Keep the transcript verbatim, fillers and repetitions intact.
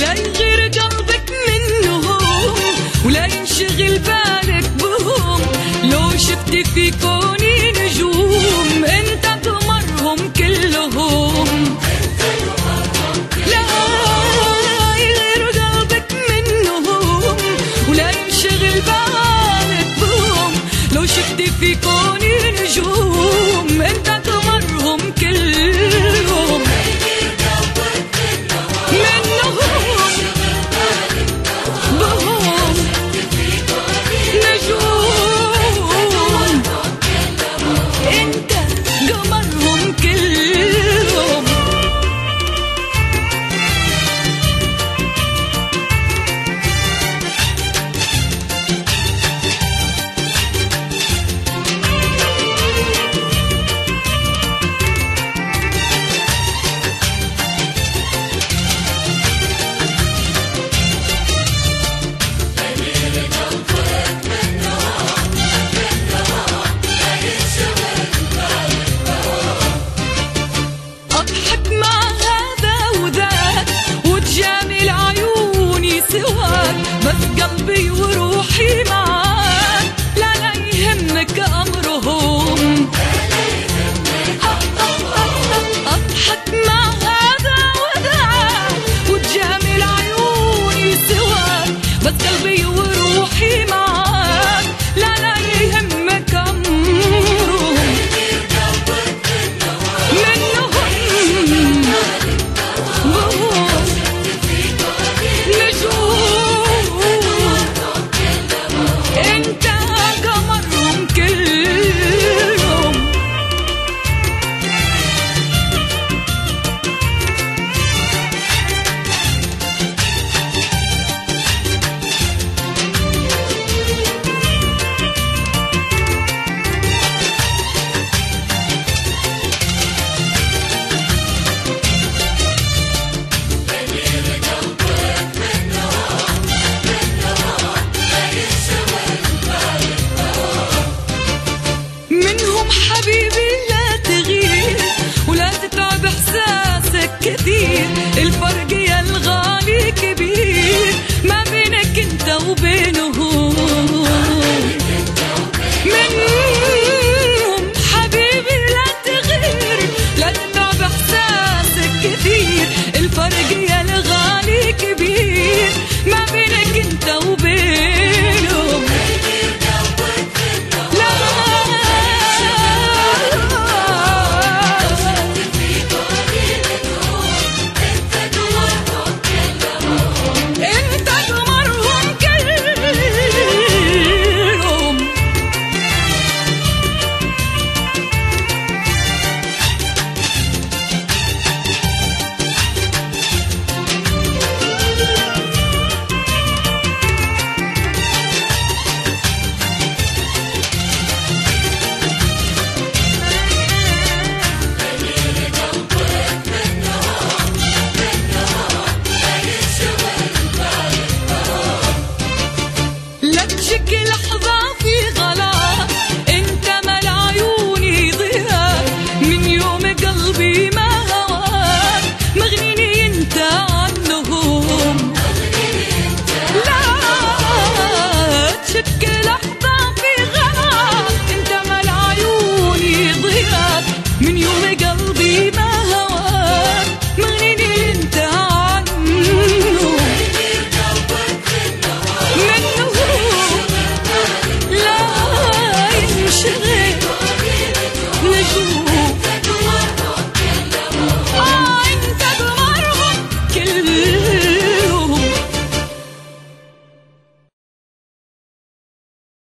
ولا يغير قلبك منهم ولا ينشغل بالك بهم. لو شفت في كوني نجوم انت قمرهم كلهم. لا يغير قلبك منهم ولا ينشغل بالك بهم. لو شفت في كوني نجوم انت قمرهم كلهم. منهم بهم نجوم انت قمرهم كلهم. أضحك مع هذا وذاك وتجامل عيوني سواك، بس قلبي وروحي معاك لا لا يهمك أمرهم. أضحك مع هذا وذاك وتجامل عيوني سواك، بس قلبي وروحي معاك لا لا يهمك أمرهم. منهم بهم نجوم انت قمرهم كلهم. منهم حبيبي لا تغير ولا تتعب احساسك كثير. الفرق يا الغالي كبير ما بينك انت وبينهم. منهم حبيبي لا تغير لا تتعب احساسك كثير. الفرق يا الغالي كبير ما بينك انت وبينهم. انت قمرهم كلهم. لا تشك لحظة في غلاك انت مال عيوني ضياك. من يوم قلبي ما هواك مغنيني انت عنهم. لا تشك لحظة في غلاك انت مال عيوني ضياك. من يوم قلبي